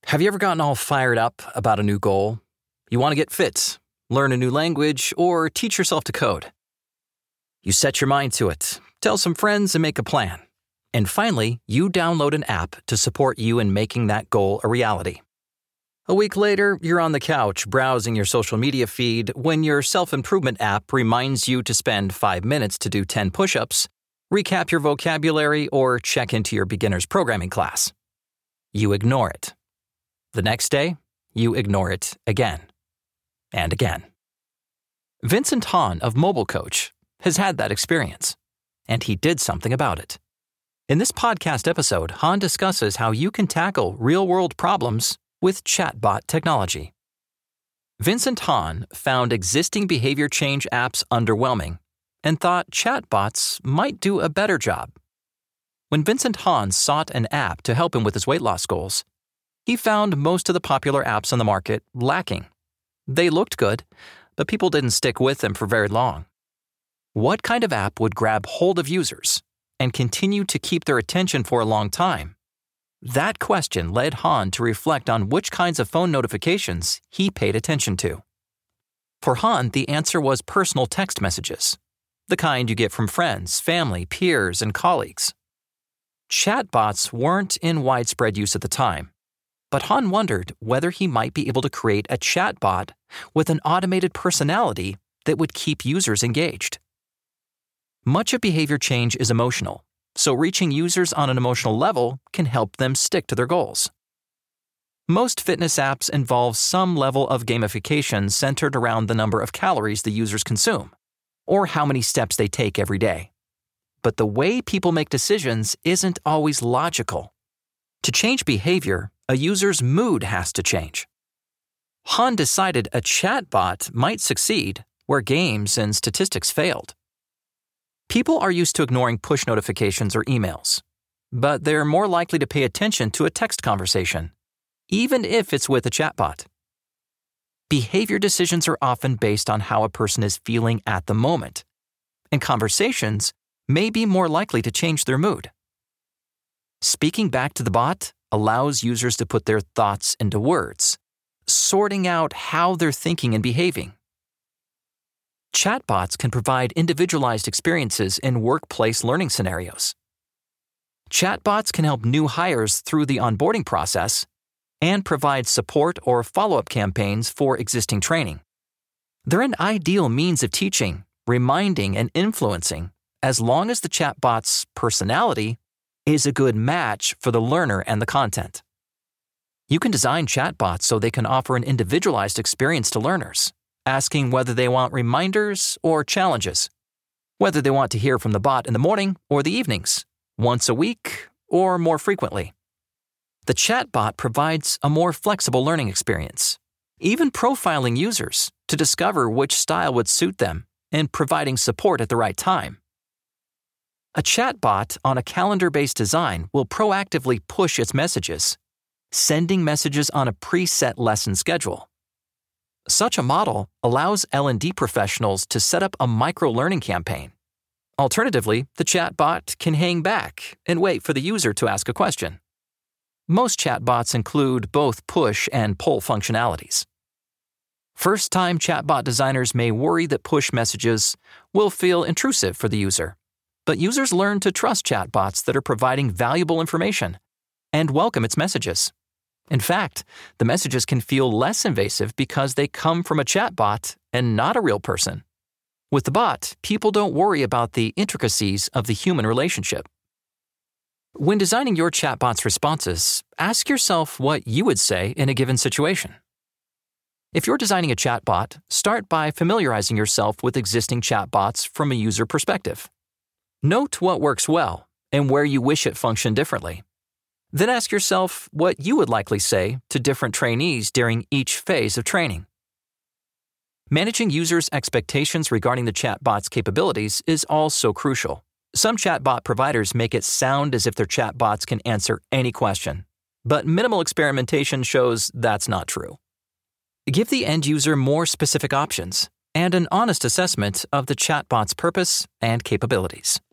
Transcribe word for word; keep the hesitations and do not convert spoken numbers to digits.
Have you ever gotten all fired up about a new goal? You want to get fit, learn a new language, or teach yourself to code. You set your mind to it, tell some friends and make a plan. And finally, you download an app to support you in making that goal a reality. A week later, you're on the couch browsing your social media feed when your self-improvement app reminds you to spend five minutes to do ten push-ups, recap your vocabulary, or check into your beginner's programming class. You ignore it. The next day, you ignore it again and again. Vincent Han of Mobile Coach has had that experience, and he did something about it. In this podcast episode, Han discusses how you can tackle real-world problems with chatbot technology. Vincent Han found existing behavior change apps underwhelming and thought chatbots might do a better job. When Vincent Han sought an app to help him with his weight loss goals, he found most of the popular apps on the market lacking. They looked good, but people didn't stick with them for very long. What kind of app would grab hold of users and continue to keep their attention for a long time? That question led Han to reflect on which kinds of phone notifications he paid attention to. For Han, the answer was personal text messages, the kind you get from friends, family, peers, and colleagues. Chatbots weren't in widespread use at the time, but Han wondered whether he might be able to create a chatbot with an automated personality that would keep users engaged. Much of behavior change is emotional, so reaching users on an emotional level can help them stick to their goals. Most fitness apps involve some level of gamification centered around the number of calories the users consume, or how many steps they take every day. But the way people make decisions isn't always logical. To change behavior, a user's mood has to change. Han decided a chatbot might succeed where games and statistics failed. People are used to ignoring push notifications or emails, but they're more likely to pay attention to a text conversation, even if it's with a chatbot. Behavior decisions are often based on how a person is feeling at the moment, and conversations may be more likely to change their mood. Speaking back to the bot allows users to put their thoughts into words, sorting out how they're thinking and behaving. Chatbots can provide individualized experiences in workplace learning scenarios. Chatbots can help new hires through the onboarding process and provide support or follow-up campaigns for existing training. They're an ideal means of teaching, reminding, and influencing as long as the chatbot's personality is a good match for the learner and the content. You can design chatbots so they can offer an individualized experience to learners, asking whether they want reminders or challenges, whether they want to hear from the bot in the morning or the evenings, once a week or more frequently. The chatbot provides a more flexible learning experience, even profiling users to discover which style would suit them and providing support at the right time. A chatbot on a calendar-based design will proactively push its messages, sending messages on a preset lesson schedule. Such a model allows L and D professionals to set up a micro-learning campaign. Alternatively, the chatbot can hang back and wait for the user to ask a question. Most chatbots include both push and pull functionalities. First-time chatbot designers may worry that push messages will feel intrusive for the user, but users learn to trust chatbots that are providing valuable information and welcome its messages. In fact, the messages can feel less invasive because they come from a chatbot and not a real person. With the bot, people don't worry about the intricacies of the human relationship. When designing your chatbot's responses, ask yourself what you would say in a given situation. If you're designing a chatbot, start by familiarizing yourself with existing chatbots from a user perspective. Note what works well and where you wish it functioned differently. Then ask yourself what you would likely say to different trainees during each phase of training. Managing users' expectations regarding the chatbot's capabilities is also crucial. Some chatbot providers make it sound as if their chatbots can answer any question, but minimal experimentation shows that's not true. Give the end user more specific options and an honest assessment of the chatbot's purpose and capabilities.